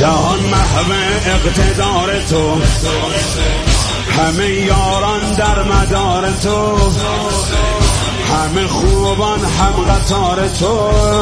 جهان محو اقتدار تو، همه یاران در مدار تو، همه خوبان هم قطار تو،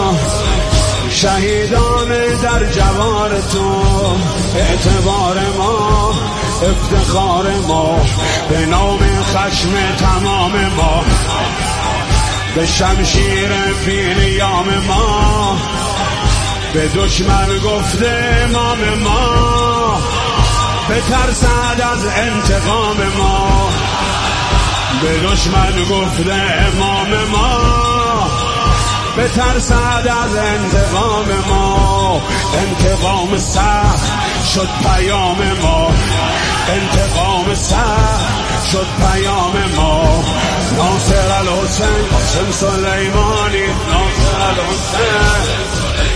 شهیدان در جوار تو، اعتبار ما افتخار ما، به نام خشم تمام ما، به شمشیر بی نیام ما، به دشمن گفته امام ما، به ترسد از انتقام ما، به دشمن گفته امام ما، به ترسد از انتقام ما، انتقام سخت شد پیام ما، انتقام سخت شد پیام ما، ناصر الحسین قاسم سلیمانی، ناصر الحسین.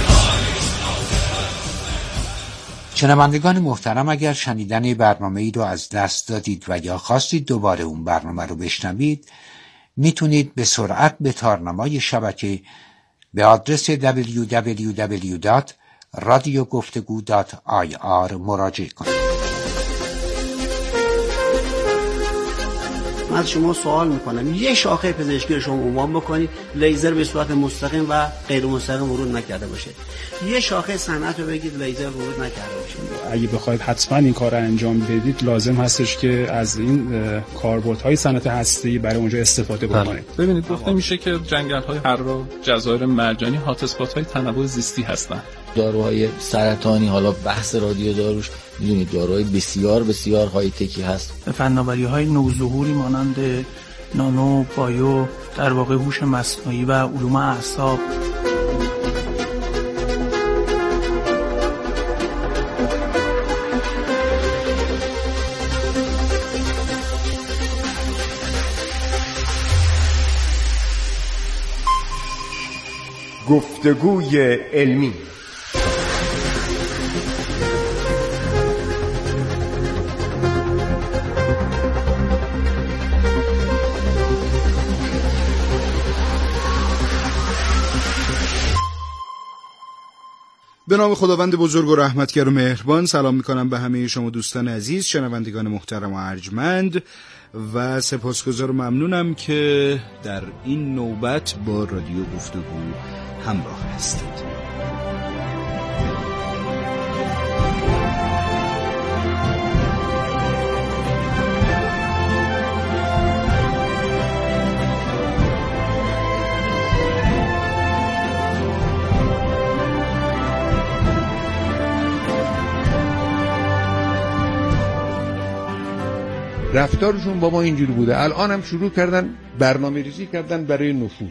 شنوندگان محترم، اگر شنیدن برنامه ای رو از دست دادید و یا خواستید دوباره اون برنامه رو بشنوید، میتونید به سرعت به تارنمای شبکه به آدرس www.radioguftego.ir مراجعه کنید. من از شما سوال میکنم، یه شاخه پزشکی رو شما عنوان بکنید لیزر به صورت مستقیم و غیر مستقیم ورود نکرده باشه، یه شاخه صنعت رو بگید لیزر ورود نکرده باشه. اگه بخواید حتما این کار رو انجام بدید، لازم هستش که از این کاربردهای صنعت هسته‌ای برای اونجا استفاده بکنید. ببینید گفته میشه که جنگل‌های حرا، جزایر مرجانی هات اسپات‌های تنوع زیستی هستن. داروهای سرطانی، حالا بحث رادیو داروش، میدونید داروهای بسیار بسیار های تکی هست. فناوری‌های نوظهوری مانند نانو، بایو، در واقع هوش مصنوعی و علوم اعصاب. گفتگوی علمی. به نام خداوند بزرگ و رحمتگر و مهربان، سلام میکنم به همه شما دوستان عزیز، شنوندگان محترم و ارجمند، و سپاسگزار و ممنونم که در این نوبت با رادیو گفتگو همراه هستید. رفتارشون با ما اینجوری بوده. الان هم شروع کردن برنامه ریزی کردن برای نفوذ.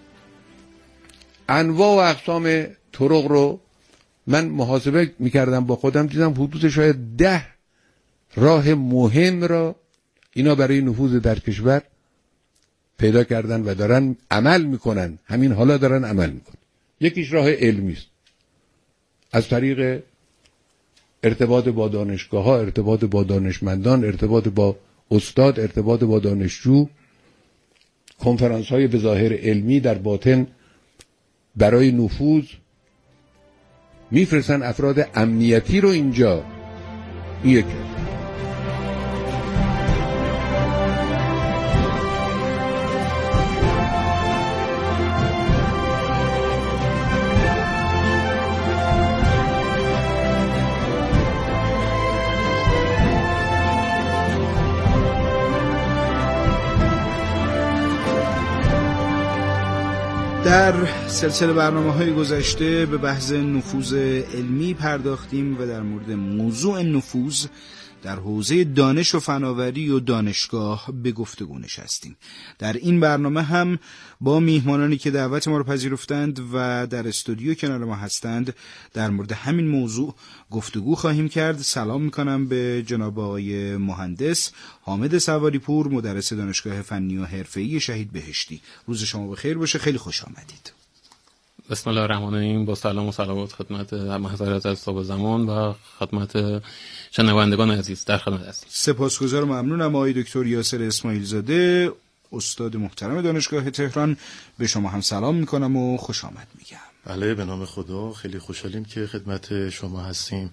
انواع و اقسام طرق رو من محاسبه میکردم با خودم، دیدم حدود شاید 10 راه مهم را اینا برای نفوذ در کشور پیدا کردن و دارن عمل میکنن. همین حالا دارن عمل میکنن. یکیش راه علمی است، از طریق ارتباط با دانشگاه ها، ارتباط با دانشمندان، ارتباط با استاد، ارتباط با دانشجو، کنفرانس های به ظاهر علمی، در باطن برای نفوذ میفرستن افراد امنیتی رو اینجا. این یکی. در سلسله برنامه‌های گذشته به بحث نفوذ علمی پرداختیم و در مورد موضوع نفوذ در حوزه دانش و فناوری و دانشگاه به گفتگو نشستیم. در این برنامه هم با میهمانانی که دعوت ما رو پذیرفتند و در استودیو کنار ما هستند در مورد همین موضوع گفتگو خواهیم کرد. سلام میکنم به جناب آقای مهندس حامد سواری پور، مدرس دانشگاه فنی و حرفه‌ای شهید بهشتی. روز شما بخیر باشه، خیلی خوش آمدید. بسم الله الرحمن الرحیم. با سلام و صلوات خدمت محضرت از صاحب زمان و خدمت شنوندگان عزیز در خدمت هستیم. سپاسگزار و ممنونم آقای دکتر یاسر اسماعیل زاده، استاد محترم دانشگاه تهران. به شما هم سلام میکنم و خوش آمد میگم. بله، به نام خدا خیلی خوشحالیم که خدمت شما هستیم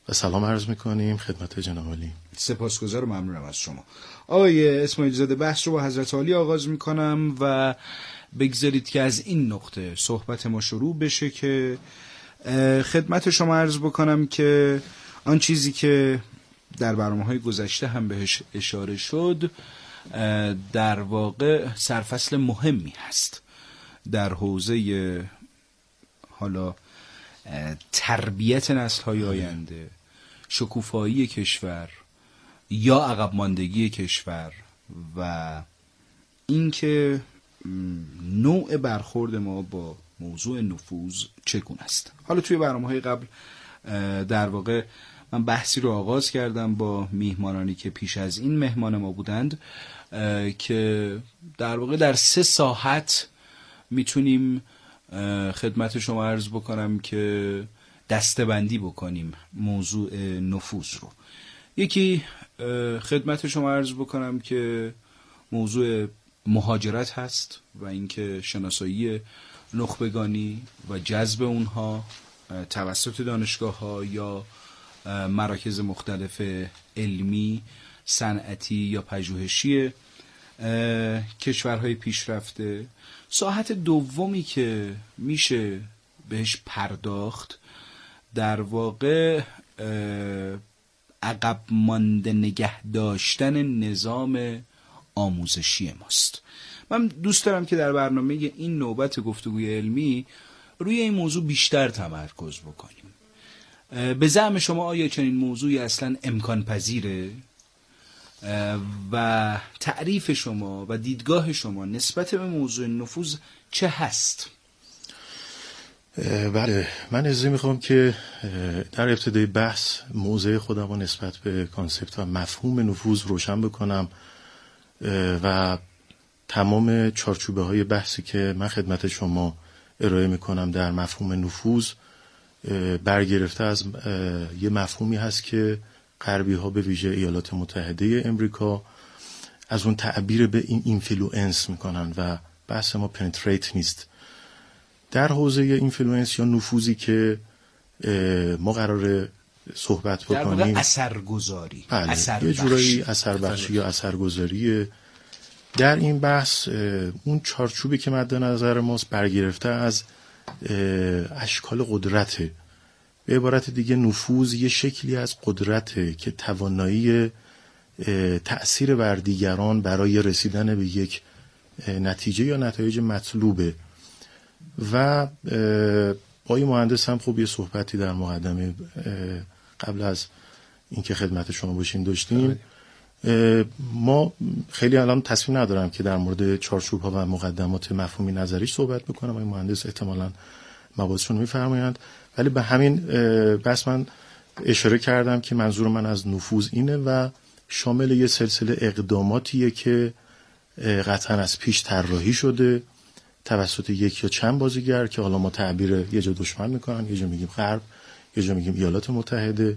و سلام عرض میکنیم خدمت جناب عالی. سپاسگزار و ممنونم از شما. آقای اسماعیل زاده، بحث رو با حضرت عالی آغاز میکنم و بگذارید که از این نقطه صحبت ما شروع بشه که خدمت شما عرض بکنم که آن چیزی که در برنامه‌های گذشته هم بهش اشاره شد در واقع سرفصل مهمی هست در حوزه حالا تربیت نسل‌های آینده، شکوفایی کشور یا عقب ماندگی کشور و اینکه نوع برخورد ما با موضوع نفوذ چگونه است. حالا توی برنامه‌های قبل در واقع من بحثی رو آغاز کردم با میهمانانی که پیش از این مهمان ما بودند که در واقع در 3 ساحت میتونیم خدمت شما عرض بکنم که دسته‌بندی بکنیم موضوع نفوذ رو. یکی خدمت شما عرض بکنم که موضوع مهاجرت هست و اینکه شناسایی نخبگانی و جذب اونها توسط دانشگاه‌ها یا مراکز مختلف علمی، صنعتی یا پژوهشی کشورهای پیشرفته. ساحت دومی که میشه بهش پرداخت در واقع عقب مانده نگه داشتن نظام آموزشی ماست. من دوست دارم که در برنامه این نوبت گفتگوی علمی روی این موضوع بیشتر تمرکز بکنیم. به زعم شما آیا چنین موضوعی اصلا امکان پذیره و تعریف شما و دیدگاه شما نسبت به موضوع نفوذ چه هست؟ بله، من اجازه میخوام که در ابتدای بحث موضع خودم رو نسبت به کانسپت و مفهوم نفوذ روشن بکنم و تمام چارچوبه های بحثی که من خدمت شما ارائه میکنم در مفهوم نفوذ برگرفته از یه مفهومی هست که غربی ها به ویژه ایالات متحده امریکا از اون تعبیر به این اینفلوئنس میکنن و بحث ما پنتریت نیست. در حوزه اینفلوئنس یا نفوذی که ما قراره صحبت بکنیم، در واقع اثرگذاری، یه جورایی اثربخشی یا اثرگذاریه. در این بحث اون چارچوبی که مد نظر ماست برگرفته از اشکال قدرته. به عبارت دیگه نفوذ یه شکلی از قدرته که توانایی تأثیر بر دیگران برای رسیدن به یک نتیجه یا نتایج مطلوبه. و با این مهندس هم خب یه صحبتی در مقدمه قبل از اینکه خدمت شما باشیم داشتیم. ما خیلی الان تصمیم ندارم که در مورد چارچوب ها و مقدمات مفهومی نظریش صحبت بکنم. این مهندس احتمالاً مباحثشون میفرمایند، ولی به همین بس من اشاره کردم که منظور من از نفوذ اینه و شامل یه سلسله اقداماتیه که قطعاً از پیش طراحی شده توسط یک یا چند بازیگر که حالا ما تعبیر یه جا دشمن میکنن، یه جا میگیم غرب، یه جا میگیم ایالات متحده،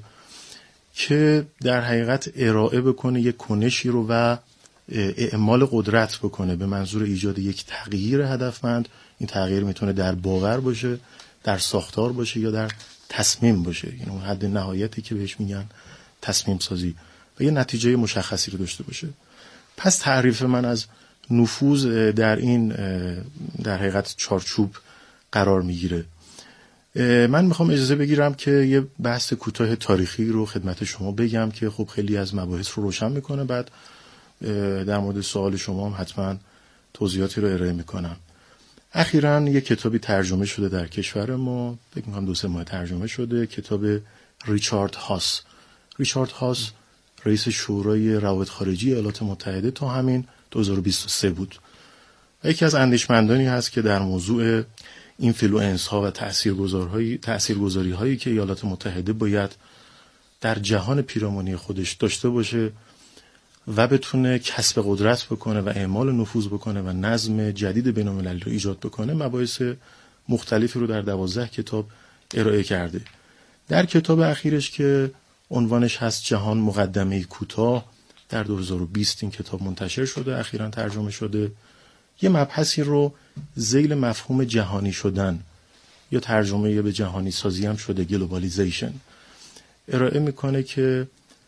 که در حقیقت ارائه بکنه یک کنشی رو و اعمال قدرت بکنه به منظور ایجاد یک تغییر هدفمند. این تغییر میتونه در باور باشه، در ساختار باشه یا در تصمیم باشه. این اون حد نهایتی که بهش میگن تصمیم سازی و یه نتیجه مشخصی رو داشته باشه. پس تعریف من از نفوذ در این در حقیقت چارچوب قرار میگیره. من میخوام اجازه بگیرم که یه بحث کوتاه تاریخی رو خدمت شما بگم که خب خیلی از مباحث رو روشن میکنه. بعد در مورد سوال شما هم حتما توضیحاتی رو ارائه میکنم. اخیراً یه کتابی ترجمه شده در کشور ما، فکر میکنم 2-3 ماه ترجمه شده، کتاب ریچارد هاس. ریچارد هاس رئیس شورای روابط خارجی ایالات متحده تا همین 2023 بود. یکی از اندیشمندانی هست که در موضوع اینفلوئنس ها و تاثیرگذاری هایی که ایالات متحده باید در جهان پیرامونی خودش داشته باشه و بتونه کسب قدرت بکنه و اعمال نفوذ بکنه و نظم جدید بین‌المللی رو ایجاد بکنه، مباحث مختلفی رو در 12 کتاب ارائه کرده. در کتاب اخیرش که عنوانش هست جهان مقدمه کوتاه، در 2020 این کتاب منتشر شده، اخیراً ترجمه شده. یه مبحثی رو ذیل مفهوم جهانی شدن یا ترجمه به جهانی سازی هم شده، گلوبالیزیشن. ارائه میکنه که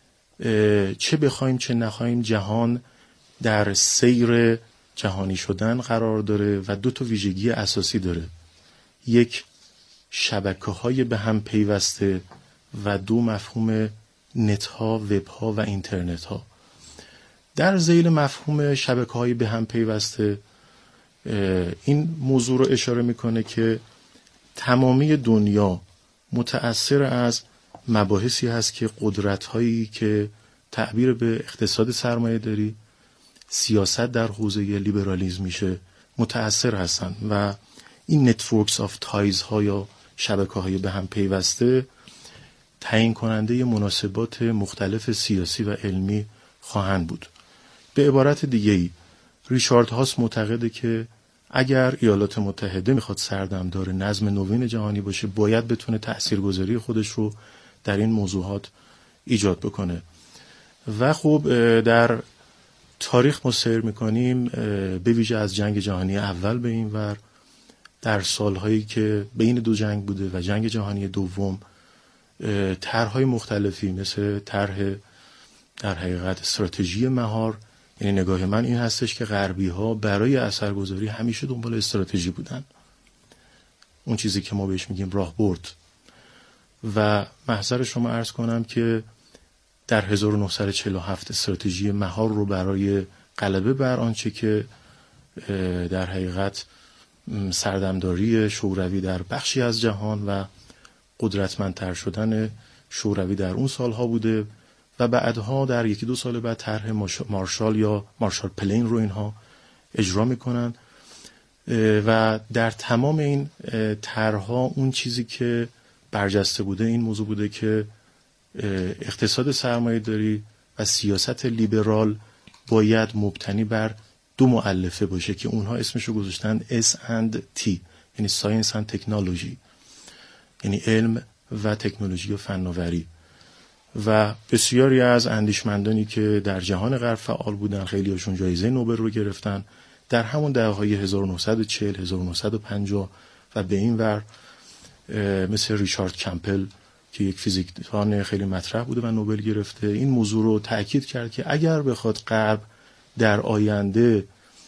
چه بخوایم چه نخوایم جهان در سیر جهانی شدن قرار داره و 2 ویژگی اساسی داره. یک، شبکه‌های به هم پیوسته و 2 مفهوم نت‌ها، وب‌ها و اینترنت‌ها. در ذیل مفهوم شبکه‌های به هم پیوسته این موضوع رو اشاره میکنه که تمامی دنیا متأثر از مباحثی هست که قدرت‌هایی که تعبیر به اقتصاد سرمایه داری، سیاست در حوزه لیبرالیسم میشه متأثر هستن و این نتورکس آف تایز ها یا شبکه‌های به هم پیوسته تعیین کننده مناسبات مختلف سیاسی و علمی خواهند بود. به عبارت دیگه‌ای ریچارد هاس معتقده که اگر ایالات متحده میخواد سردمدار نظم نوین جهانی باشه باید بتونه تاثیرگذاری خودش رو در این موضوعات ایجاد بکنه. و خب در تاریخ ما سیر میکنیم به ویژه از جنگ جهانی اول به این ور در سالهایی که بین 2 جنگ بوده و جنگ جهانی دوم طرح‌های مختلفی مثل طرح در حقیقت استراتژی مهار، یعنی نگاه من این هستش که غربی‌ها برای اثرگذاری همیشه دنبال استراتژی بودن، اون چیزی که ما بهش میگیم راهبرد. و محضر شما عرض کنم که در 1947 استراتژی مهار رو برای غلبه بر آنچه که در حقیقت سردمداری شوروی در بخشی از جهان و قدرتمندتر شدن شوروی در اون سالها بوده و بعدها در 1-2 سال بعد طرح مارشال یا مارشال پلین رو اینها اجرا میکنن و در تمام این طرح‌ها اون چیزی که برجسته بوده این موضوع بوده که اقتصاد سرمایه داری و سیاست لیبرال باید مبتنی بر 2 مؤلفه باشه که اونها اسمشو گذاشتن S&T، یعنی Science and Technology، یعنی علم و تکنولوژی و فناوری. و بسیاری از اندیشمندانی که در جهان غرب فعال بودن، خیلی هاشون جایزه نوبل رو گرفتن در همون دهه‌های 1940 1950 و به این ور، مثل ریچارد کمپل که یک فیزیکدان خیلی مطرح بوده و نوبل گرفته، این موضوع رو تأکید کرد که اگر بخواد غرب در آینده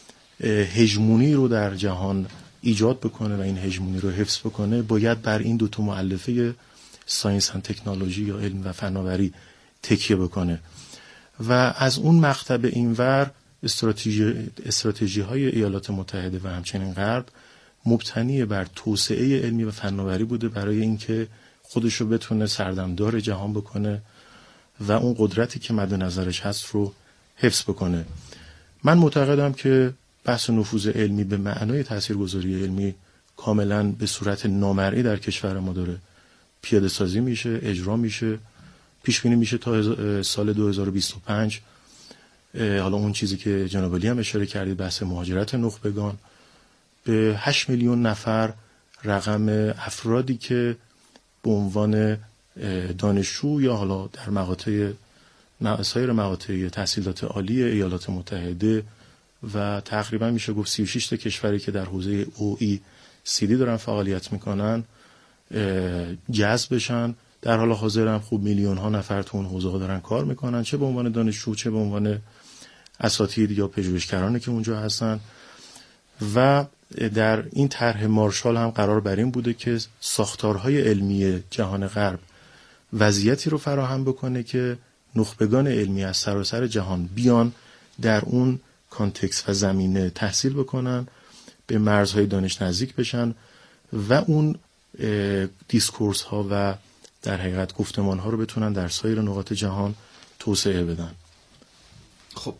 هژمونی رو در جهان ایجاد بکنه و این هژمونی رو حفظ بکنه باید بر این 2 مؤلفه ساینس اند تکنولوژی یا علم و فناوری تکیه بکنه. و از اون مقطع به این ور استراتژی های ایالات متحده و همچنین غرب مبتنی بر توسعه علمی و فناوری بوده برای اینکه خودشو بتونه سردمدار جهان بکنه و اون قدرتی که مد نظرش هست رو حفظ بکنه. من معتقدم که بحث نفوذ علمی به معنای تاثیرگذاری علمی کاملا به صورت نامرئی در کشور ما داره پیاده سازی میشه، اجرا میشه، پیش بینی میشه تا سال 2025. حالا اون چیزی که جناب علی هم اشاره کردید بحث مهاجرت نخبگان، به 8 میلیون نفر رقم افرادی که به عنوان دانشجو یا حالا در سایر مقاطع تحصیلات عالی ایالات متحده و تقریبا میشه گفت 36 تا کشوری که در حوزه OECD دارن فعالیت میکنن جذب بشن. در حال حاضر هم خوب میلیون ها نفر تو اون حوزه ها دارن کار میکنن، چه به عنوان دانشجو چه به عنوان اساتید یا پژوهشگرانی که اونجا هستن. و در این طرح مارشال هم قرار بر این بوده که ساختارهای علمی جهان غرب وضعیتی رو فراهم بکنه که نخبگان علمی از سراسر جهان بیان در اون کانتکست و زمینه تحصیل بکنن، به مرزهای دانش نزدیک بشن و اون دیسکورس ها و در حقیقت گفتمان ها رو بتونن در سایر نقاط جهان توسعه بدن. خب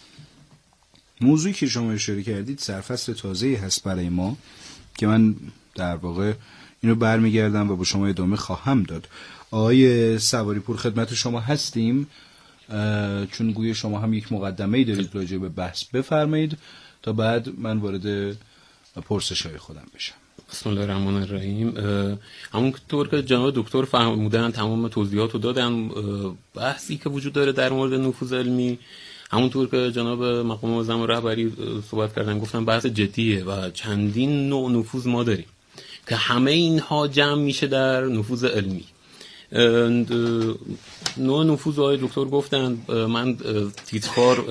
موضوعی که شما اشاره کردید سرفصل تازه‌ای هست برای ما که من در واقع اینو برمیگردم و با شما ادامه خواهم داد. آقای سواری پور خدمت شما هستیم، چون گویا شما هم یک مقدمه‌ای دارید راجع به بحث، بفرمایید تا بعد من وارد پرسش‌های خودم بشم. بسم الله الرحمن الرحیم. همونطور که جناب دکتر فرمودن تمام توضیحات رو دادن، بحثی که وجود داره در مورد نفوذ علمی همونطور که جناب مقام معظم رهبری صحبت کردن گفتن بحث جدیه و چندین نوع نفوذ ما داریم که همه اینها جمع میشه در نفوذ علمی. نوع نفوذ های دکتر گفتن. من تیتروار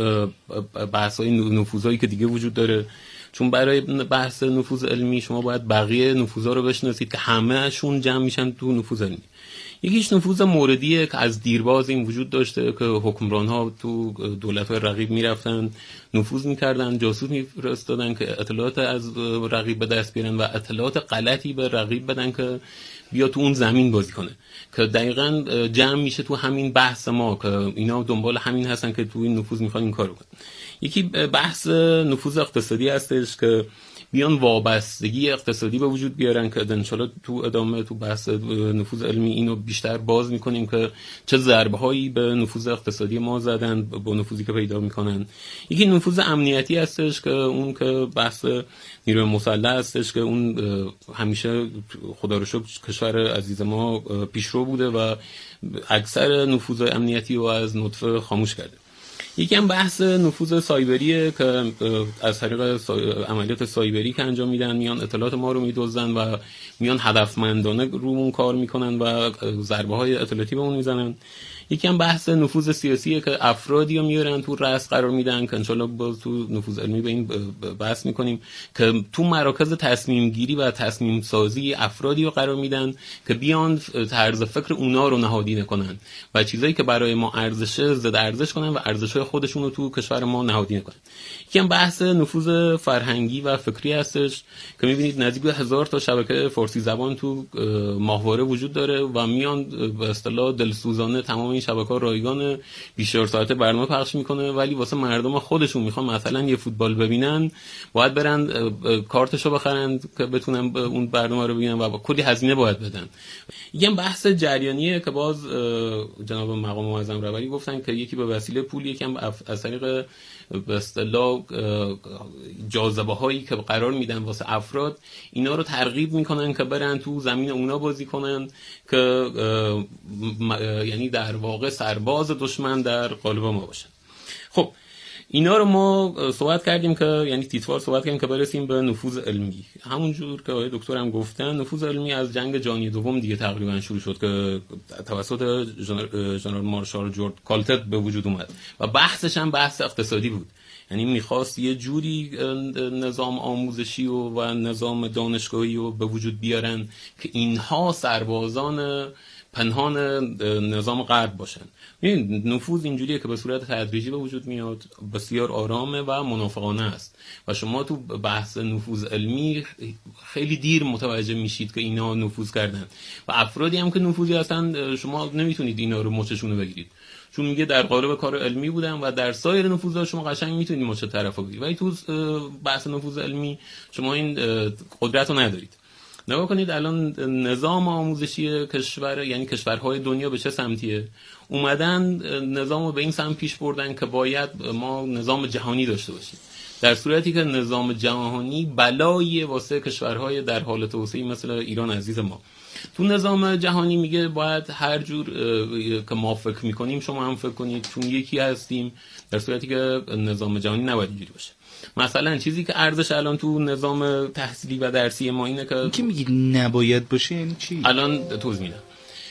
بحث‌های نفوذایی که دیگه وجود داره، چون برای بحث نفوذ علمی شما باید بقیه نفوذا رو بشناسید که همه‌شون جمع میشن تو نفوذ علمی. یکیش نفوذ موردیه که از دیرباز این وجود داشته که حکمران‌ها تو دولت‌های رقیب میرفتن نفوذ می‌کردن، جاسوس می‌فرستادن که اطلاعات از رقیب به دست بیارن و اطلاعات غلطی به رقیب بدن که بیا تو اون زمین بازی کنه، که دقیقاً جمع میشه تو همین بحث ما که اینا دنبال همین هستن که تو این نفوذ می‌خوان این کارو کنن. یکی بحث نفوذ اقتصادی هستش که بیان وابستگی اقتصادی به وجود بیارن که انشالله تو ادامه تو بحث نفوذ علمی اینو بیشتر باز میکنیم که چه ضربه هایی به نفوذ اقتصادی ما زدن با نفوذی که پیدا میکنن. یکی نفوذ امنیتی هستش که اون که بحث نیروی مسلح هستش که اون همیشه خدا رو شکر کشور عزیز ما پیشرو بوده و اکثر نفوذ امنیتی رو از نطفه خاموش کرده. یکی هم بحث نفوذ سایبریه که از طریق عملیات سایبری که انجام میدن میان اطلاعات ما رو میدزدن و میان هدفمندانه رومون کار میکنن و ضربه های اطلاعاتی به اون میزنن. یکی هم بحث نفوذ سیاسیه که افرادی رو میارن تو رأس قرار میدن که انشالله باز تو نفوذ علمی به این بحث میکنیم که تو مراکز تصمیم گیری و تصمیم سازی افرادی رو قرار میدن که بیان طرز فکر اونا رو نهادینه کنن و چیزایی که برای ما ارزشه ضد ارزش کنن و ارزش‌های خودشون رو تو کشور ما نهادینه کنن. یکی هم بحث نفوذ فرهنگی و فکری هستش که میبینید نزدیک به 1000 تا شبکه فارسی زبان تو ماهواره وجود داره و میان به اصطلاح دلسوزانه تمام این شبکه‌ها رایگان 24 ساعته برنامه پخش میکنه، ولی واسه مردم خودشون میخوان مثلا یه فوتبال ببینن باید برن کارتشو بخرن که بتونن اون برنامه رو ببینن و کلی هزینه باید بدن. یه بحث جریانیه که باز جناب مقام معظم رهبری گفتن که یکی به وسیله پول، یکی هم از طریق به اصطلاح جاذبه هایی که قرار میدن واسه افراد اینا رو ترغیب میکنن که برن تو زمین اونا بازی کنن که یعنی در واقع سرباز دشمن در قالب ما باشن. خب اینا رو ما صحبت کردیم که یعنی تیتوار صحبت کردیم که برسیم به نفوذ علمی. همونجور که آقای دکتر هم گفتن نفوذ علمی از جنگ جهانی دوم دیگه تقریبا شروع شد که توسط ژنرال مارشال جورج کالتت به وجود اومد و بحثش هم بحث اقتصادی بود. یعنی میخواست یه جوری نظام آموزشی و نظام دانشگاهی رو به وجود بیارن که اینها سربازان پنهان نظام غرب باشن. این نفوذ اینجوریه که به صورت تدریجی به وجود میاد، بسیار آرامه و منافقانه است و شما تو بحث نفوذ علمی خیلی دیر متوجه میشید که اینا نفوذ کردن و افرادی هم که نفوذی هستن شما نمیتونید اینا رو مچشونو بگیرید، چون میگه در قالب کار علمی بودن و در سایر نفوذها شما قشنگ میتونید مچ طرفو بگیرید، ولی تو بحث نفوذ علمی شما این قدرت رو ندارید. نگاه کنید الان نظام آموزشی کشور، یعنی کشورهای دنیا به چه سمتیه؟ اومدن نظام رو به این سمت پیش بردن که باید ما نظام جهانی داشته باشیم، در صورتی که نظام جهانی بلایی واسه کشورهای در حال توسعه مثل ایران عزیز ما. تو نظام جهانی میگه باید هر جور که ما فکر میکنیم شما هم فکر کنید چون یکی هستیم، در صورتی که نظام جهانی نباید اینجوری باشه. مثلا چیزی که ارزش الان تو نظام تحصیلی و درسی ما اینه که میگی نباید باشه یعنی چی؟ الان توضیح میدم.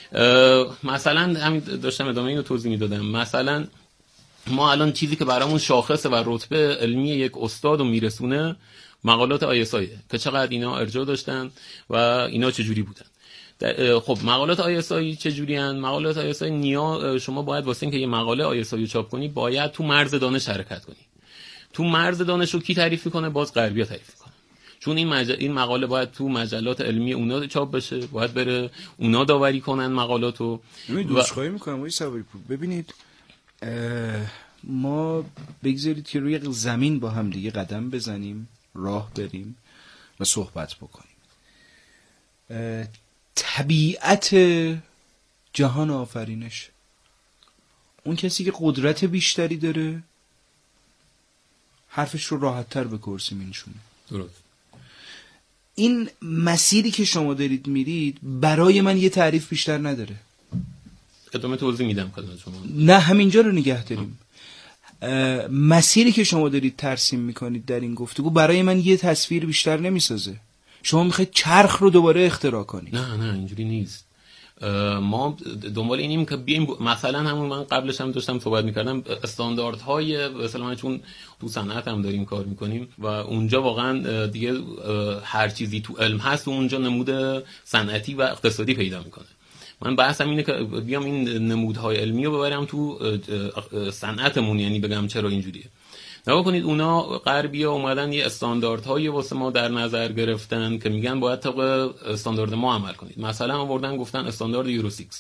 مثلا همین داشتم ادامه اینو توضیح میدادم. مثلا ما الان چیزی که برامون شاخصه و رتبه علمی یک استاد رو میرسونه مقالات ISI که چقدر اینا ارجاع داشتن و اینا چجوری بودن. خب مقالات ISI چجوری هن؟ مقالات ISI شما باید واسه اینکه یه مقاله ISI رو چاپ کنی باید تو مرز دانش حرکت کنی. تو مرز دانش رو کی تعریف کنه؟ باز غربی‌ها تعریف کنه، چون این مقاله باید تو مجلات علمی اونا چاپ بشه، باید بره اونا داوری کنن مقالاتو. دوستخواهی میکنم آقای سواری پور، ببینید ما بگذارید که روی زمین با هم دیگه قدم بزنیم، راه بریم و صحبت بکنیم. طبیعت جهان آفرینش، اون کسی که قدرت بیشتری داره حرفش رو راحت تر به کرسی می‌نشونه. درست. این مسیری که شما دارید میرید برای من یه تعریف بیشتر نداره. ادامه توضیح میدم خدمت شما. نه همینجا رو نگه داریم. مسیری که شما دارید ترسیم میکنید در این گفتگو برای من یه تصویر بیشتر نمیسازه. شما میخواید چرخ رو دوباره اختراع کنید. نه اینجوری نیست. ما دنبال اینیم که بیایم مثلا همون من قبلش هم داشتم صحبت میکردم استانداردهای مثلا چون تو صنعت هم داریم کار میکنیم و اونجا واقعا دیگه هر چیزی تو علم هست و اونجا نمود صنعتی و اقتصادی پیدا میکنه. من بحثم اینه که بیام این نمودهای علمی رو ببرم تو صنعتمون، یعنی بگم چرا اینجوریه. نگاه کنید اونا غربی‌ها اومدن یه استانداردهای واسه ما در نظر گرفتن که میگن باید طبق استاندارد ما عمل کنید. مثلا آوردن گفتن استاندارد یورو 6.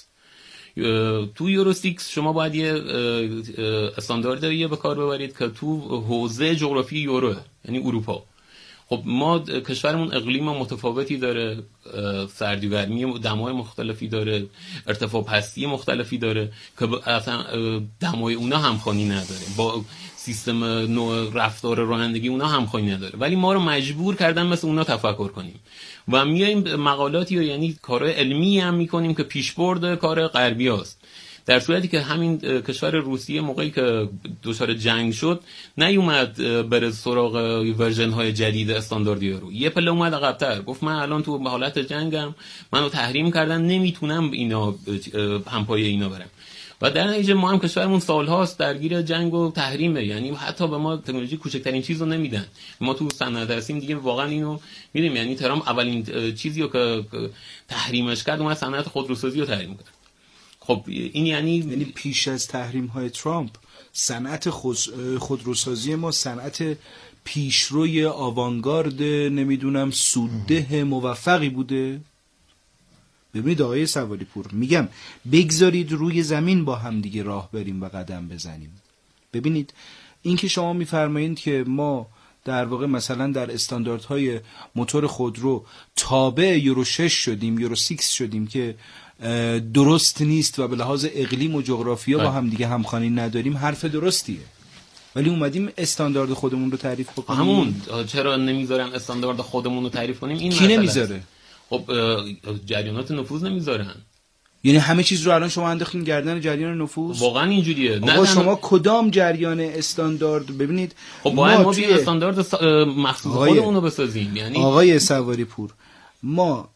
تو یورو 6 شما باید یه استانداردی به کار ببرید که تو حوزه جغرافی یورو، یعنی اروپا. خب ما کشورمون اقلیم متفاوتی داره، سردی و گرمی دمای مختلفی داره، ارتفاع پستی مختلفی داره که اصلا دمای اونا همخوانی نداره، با سیستم نوع رفتار رانندگی اونا همخوانی نداره، ولی ما رو مجبور کردن مثل اونا تفکر کنیم و میایم مقالاتی یعنی کارهای علمی هم میکنیم که پیشبرد کار غربی هست. در صورتی که همین کشور روسیه موقعی که دچار جنگ شد نیومد بره سراغ ورژن های جدید استاندارد یورو، یه پله اومد عقب‌تر، گفت من الان تو حالت جنگم، منو تحریم کردن، نمیتونم اینا همپای اینا برم. و در نتیجه ما هم کشورمون سالهاست درگیر جنگ و تحریمه، یعنی حتی به ما تکنولوژی کوچکترین چیزو نمیدن. ما تو صنعت هستیم دیگه واقعا اینو میدیم، یعنی ترامپ اولین چیزیو که تحریمش کرد اومد صنعت خودروسازی رو تحریم کرد. خب این یعنی پیش از تحریم های ترامپ صنعت خودروسازی ما صنعت پیشروی آوانگارد نمیدونم سودده موفقی بوده. ببینید آقای سواری پور، میگم بگذارید روی زمین با هم دیگه راه بریم و قدم بزنیم. ببینید این که شما میفرمایید که ما در واقع مثلا در استانداردهای موتور خودرو تابع یورو 6 شدیم، یورو 6 شدیم که درست نیست و به لحاظ اقلیم و جغرافیا با هم دیگه همخوانی نداریم، حرف درستیه. ولی اومدیم استاندارد خودمون رو تعریف بکنیم. همون چرا نمیذارن استاندارد خودمون رو تعریف کنیم؟ این کی نمیذاره؟ خب جریانات نفوذ نمیذارن. یعنی همه چیز رو الان شما انداختین گردن جریان نفوذ؟ واقعا اینجوریه. آقا شما کدام جریان استاندارد ببینید؟ خب باید ما بیایم استاندارد مخصوص خودمون رو بسازیم. یعنی آقای سواری پور، ما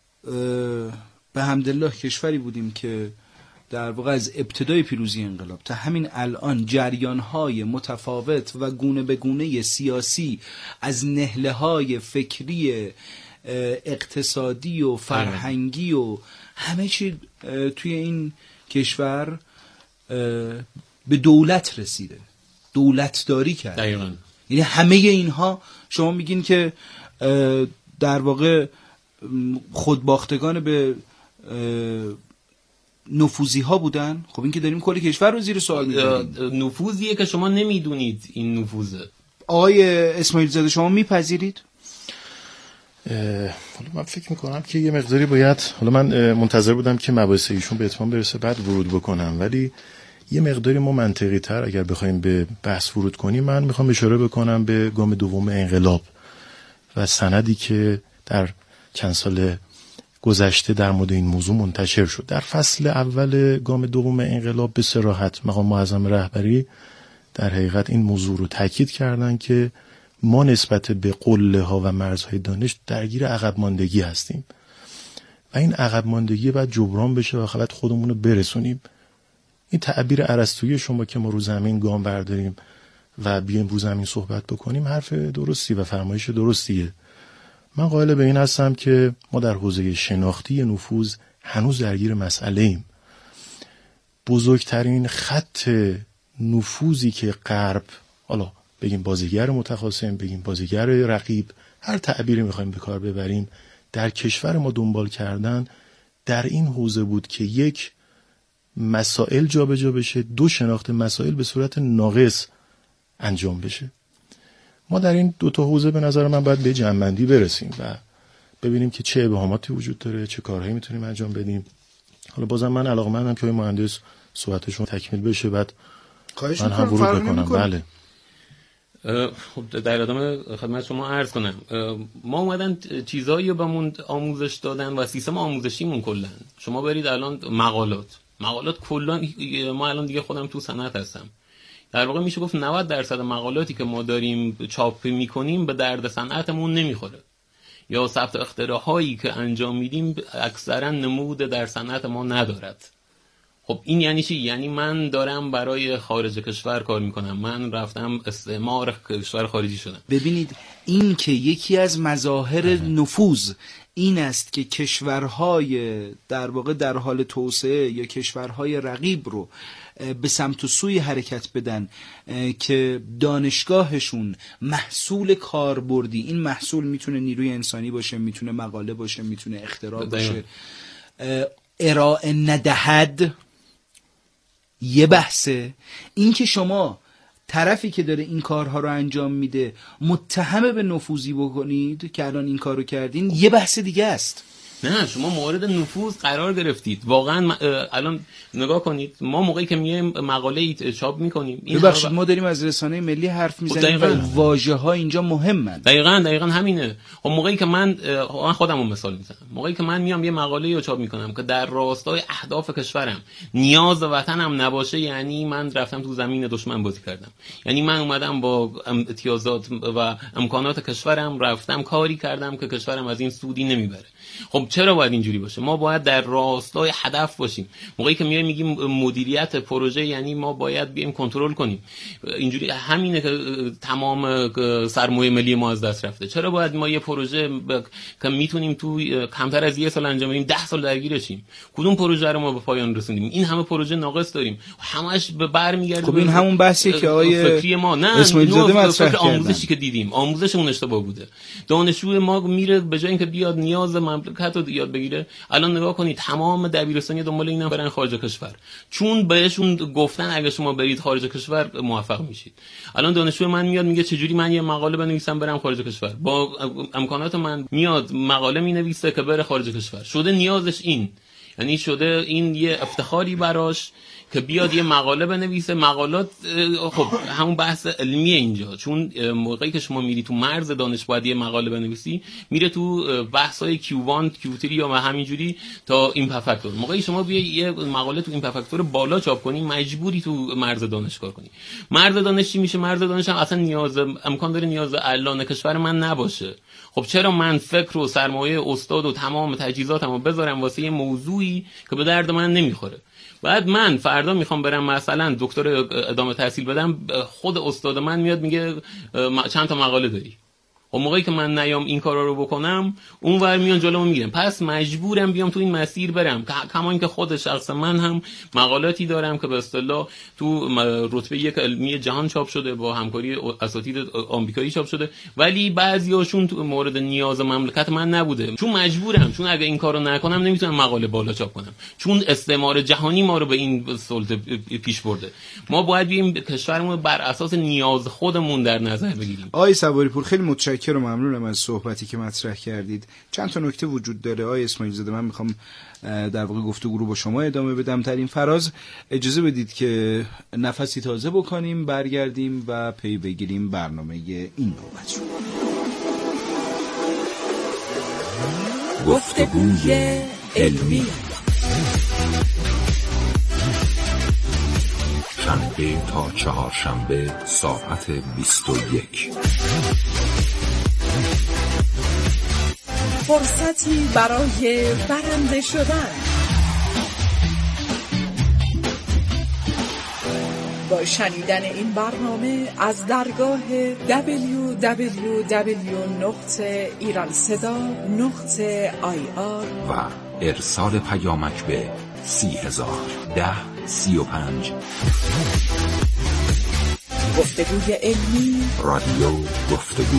به حمدالله کشوری بودیم که در واقع از ابتدای پیروزی انقلاب تا همین الان جریان‌های متفاوت و گونه به گونه سیاسی از نهله‌های فکری، اقتصادی و فرهنگی و همه چی توی این کشور به دولت رسیده، دولتداری کرد. دقیقاً. یعنی همه اینها شما میگین که در واقع خودباختگان به نفوذی ها بودن. خب این که داریم کلی کشور رو زیر سوال میبریم. نفوذیه که شما نمیدونید این نفوذه. آقای اسماعیل زاده شما میپذیرید؟ حالا من فکر میکنم که یه مقداری باید، حالا من منتظر بودم که مباحث ایشون به اتمام برسه بعد ورود بکنم، ولی یه مقداری ما منطقی تر اگر بخوایم به بحث ورود کنیم، من میخوام اشاره بکنم به گام دوم انقلاب و سندی که در چند سال گذشته در مورد این موضوع منتشر شد. در فصل اول گام دوم انقلاب به صراحت مقام معظم رهبری در حقیقت این موضوع رو تاکید کردن که ما نسبت به قله ها و مرزهای دانش درگیر عقب ماندگی هستیم و این عقب ماندگی باید جبران بشه و باید خودمون رو برسونیم. این تعبیر ارسطویی شما که ما رو زمین گام برداریم و بیایم رو زمین صحبت بکنیم حرف درستی و فرمایش درستیه. من قائل به این هستم که ما در حوزه شناختی نفوذ هنوز درگیر مسئله ایم. بزرگترین خط نفوذی که غرب، حالا بگیم بازیگر متخاصم، بگیم بازیگر رقیب، هر تعبیری میخوایم به کار ببریم، در کشور ما دنبال کردن در این حوزه بود که یک، مسائل جابجا بشه، دو، شناخت مسائل به صورت ناقص انجام بشه. ما در این دو تا حوزه به نظر من باید به جمع‌بندی برسیم و ببینیم که چه ابهاماتی وجود داره، چه کارهایی میتونیم انجام بدیم. حالا بازم من علاقه‌مندم که مهندس صحبتشون تکمیل بشه بعد من هم ورود بکنم. بله. خب در ادامه خدمت شما عرض کنم، ما اومدن چیزایی رو بهمون آموزش دادن و سیستم آموزشیمون کلا، شما برید الان مقالات کلا، ما الان دیگه خودم تو صنعت هستم، در واقع میشه گفت 90% مقالاتی که ما داریم چاپ میکنیم به درد صنعتمون نمیخوره. یا ثبت اختراعهایی که انجام میدیم اکثرا نمود در صنعت ما ندارد. خب این یعنی چی؟ یعنی من دارم برای خارج کشور کار میکنم، من رفتم استعمار کشور خارجی شدم. ببینید این که یکی از مظاهر نفوذ این است که کشورهای در واقع در حال توسعه یا کشورهای رقیب رو به سمت و سوی حرکت بدن که دانشگاهشون محصول کاربردی، این محصول میتونه نیروی انسانی باشه، میتونه مقاله باشه، میتونه اختراع باشه، ارائه ندهد، یه بحثه. این که شما طرفی که داره این کارها رو انجام میده متهم به نفوذی بکنید که الان این کارو کردین، یه بحث دیگه است. نه شما مورد نفوذ قرار گرفتید. واقعا الان نگاه کنید، ما موقعی که میایم مقاله چاپ میکنیم، ببخشید ما داریم از رسانه ملی حرف میزنیم و واژه‌ها اینجا مهمن. دقیقاً همینه. خب موقعی که من خودمو مثال میزنم، موقعی که من میام یه مقاله رو چاپ میکنم که در راستای اهداف کشورم، نیاز وطنم نباشه، یعنی من رفتم تو زمین دشمن بازی کردم. یعنی من اومدم با امتیازات و امکانات کشورم رفتم کاری کردم که کشورم از این سودی نمیبره. خب چرا باید اینجوری باشه؟ ما باید در راستای هدف باشیم. موقعی که میگیم مدیریت پروژه، یعنی ما باید بیایم کنترل کنیم. اینجوری همینه که تمام سرمایه ملی ما از دست رفته. چرا باید ما یه پروژه که میتونیم تو کمتر از 1 سال انجام بدیم 10 سال درگیرشیم؟ کدوم پروژه رو ما به پایان رسوندیم؟ این همه پروژه ناقص داریم، همش به برمیگرده. خب این همون بحثیه که آقای فکری ما نه اسماعیل زاده مطرح کردن. آموزشی که دیدیم، آموزشمون اشتباه بوده. دانشجو ما میره به جای اینکه بیاد نیاز مملکت رو یاد بگیره، الان نگاه کنید تمام دبیرستانی دنبال اینن برن خارج کشور، چون بهشون گفتن اگه شما برید خارج کشور موفق میشید. الان دانشجو من میاد میگه چجوری من یه مقاله بنویسم برم خارج کشور؟ با امکانات من میاد مقاله مینویسه که بره خارج کشور. شده نیازش این، یعنی شده این یه افتخاری براش که بیاد یه مقاله بنویسه. مقالات خب همون بحث علمیه اینجا، چون موقعی که شما میری تو مرز دانش باید یه مقاله بنویسی، میره تو بحث‌های Q1 Q3 یا همینجوری تا ایمپکتور. موقعی شما بیای یه مقاله تو ایمپکتور بالا چاپ کنی، مجبوری تو مرز دانش کار کنی. مرز دانش چی میشه؟ مرز دانش هم اصلا امکان داره نیاز الان کشور من نباشه. خب چرا من فکر و سرمایه استاد و تمام تجهیزاتمو بذارم واسه یه موضوعی که به درد من نمیخوره؟ بعد من فردا میخوام برم مثلا دکتر ادامه تحصیل بدم، خود استاد من میاد میگه چند تا مقاله داری. و موقعی که من نیام این کارا رو بکنم، اون ور میان جلومو میگیرن. پس مجبورم بیام تو این مسیر برم. کما اینکه خود شخص من هم مقالاتی دارم که به اصطلاح تو رتبه 1 علمی جهان چاپ شده، با همکاری اساتید آمریکایی چاپ شده، ولی بعضیاشون تو مورد نیاز مملکت من نبوده. چون مجبورم، چون اگه این کارو نکنم نمیتونم مقاله بالا چاپ کنم، چون استعمار جهانی ما رو به این سلطه پیش برده. ما باید بیایم کشورمون بر اساس نیاز خودمون در نظر بگیریم. آقای سواری پور خیلی متشکرم و ممنونم از صحبتی که مطرح کردید. چند تا نکته وجود داره آقای اسماعیل زاده، من میخوام در واقع گفتگو رو با شما ادامه بدم. در این فراز اجازه بدید که نفسی تازه بکنیم، برگردیم و پی بگیریم برنامه این نوبت رو. گفتگوی علمی، شنبه تا چهارشنبه ساعت 21. فرصتی برای برنده شدن. با شنیدن این برنامه از درگاه www.iranseda.ir و ارسال پیامک به 30,010,35. گفتگوی علمی، رادیو گفتگو.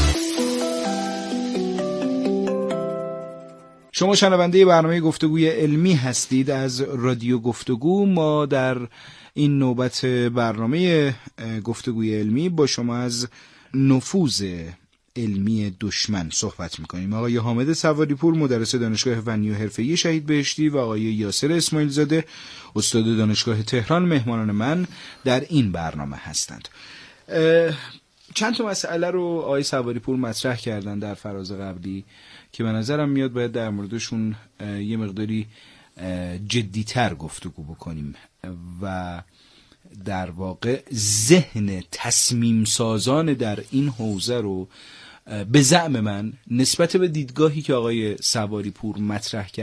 شما شنونده برنامه گفتگوی علمی هستید از رادیو گفتگو. ما در این نوبت برنامه گفتگوی علمی با شما از نفوذ علمی دشمن صحبت میکنیم. آقای حامد سواری پور مدرس دانشگاه فنی و حرفه‌ای شهید بهشتی و آقای یاسر اسماعیل زاده استاد دانشگاه تهران مهمانان من در این برنامه هستند. چند تا مسئله رو آقای سواری پور مطرح کردن در فراز قبلی که به نظرم میاد باید در موردشون یه مقداری جدی‌تر گفتگو بکنیم و در واقع ذهن تصمیم سازان در این حوزه رو به زعم من نسبت به دیدگاهی که آقای سواری پور مطرح کرد